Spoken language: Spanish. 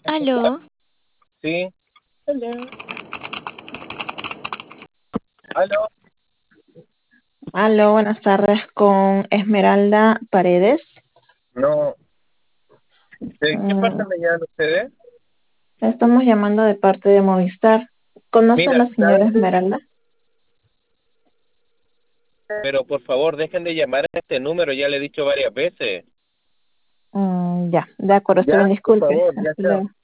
Aló, Sí. Hola. Aló. Aló, buenas tardes con Esmeralda Paredes. No. ¿De qué parte Mm, me llaman ustedes? Estamos llamando de parte de Movistar. ¿Conoce a Mira, la señora ¿sabes qué? Esmeralda? Pero por favor, dejen de llamar a este número, ya le he dicho varias veces. Ya, de acuerdo, está Ya, bien, por disculpe. favor, ya Hasta chao. luego.